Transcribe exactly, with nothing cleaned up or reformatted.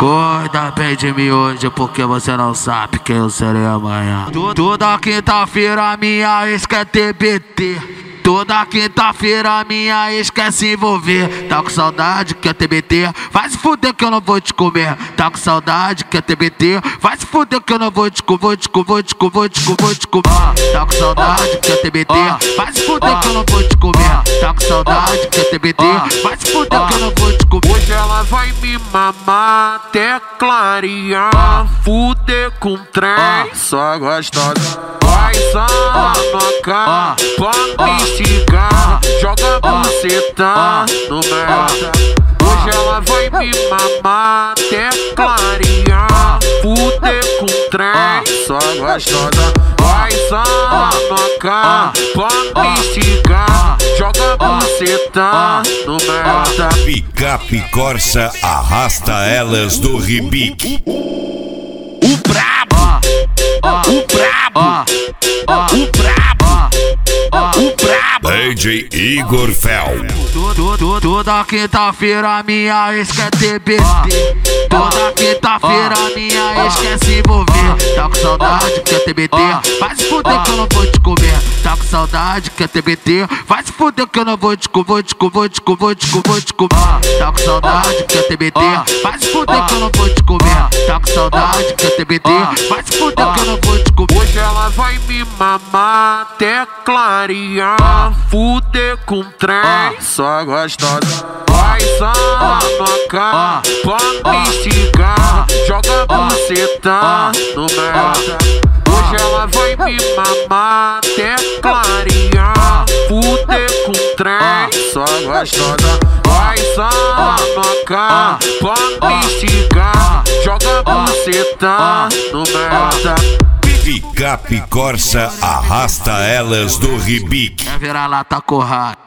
Cuida bem de mim hoje, porque você não sabe quem eu serei amanhã. Toda quinta-feira minha ex quer T B T. Toda quinta-feira minha ex quer se envolver. Tá com saudade, quer T B T? Vai se fuder que eu não vou te comer. Tá com saudade, quer T B T? Vai se fuder que eu não vou te comer. Vou te comer, vou te comer, vou te comer, vou te comer. Tá com saudade, quer T B T? Vai se fuder que eu não vou te comer. Tá com saudade, quer T B T? Vai se fuder que eu não vou te comer. Hoje ela vai me mamar até clarear. Fuder com trem, só gostosa. Vai sanoca, pra me esticar. Joga buceta no merda. Hoje ela vai me mamar até clarear. Fuder com trem, só gostosa. Vai sanoca, pra me esticar. Joga buceta no merda. Picape Corsa arrasta elas do Ribic. O brabo, o brabo, o brabo, o brabo. D J Igor Fel. Toda quinta-feira minha ex quer T B T. Toda quinta-feira minha ex quer se envolver. Tá com saudade, quer T B T? Vai se fuder que eu não vou te comer. Tá com saudade, quer T B T? Vai se fuder que eu não vou te comer. Vou te comer, vou te comer, vou te comer, vou te comer. Tá com saudade, quer T B T? Vai se fuder que eu não vou te comer. Tá com saudade, quer T B T? Vai se fuder que eu não vou te comer. Hoje ela vai me mamar até clarear. Fuder com trem, só gostosa. Vai sanoca, pra me esticar. Joga buceta no merda. Hoje ela vai me mamar até clarear. Fuder com trem, só gostosa. Vai sanoca, pra me esticar. Joga buceta no merda. Picape Corsa arrasta elas do Ribic. Quer virar lata corrada.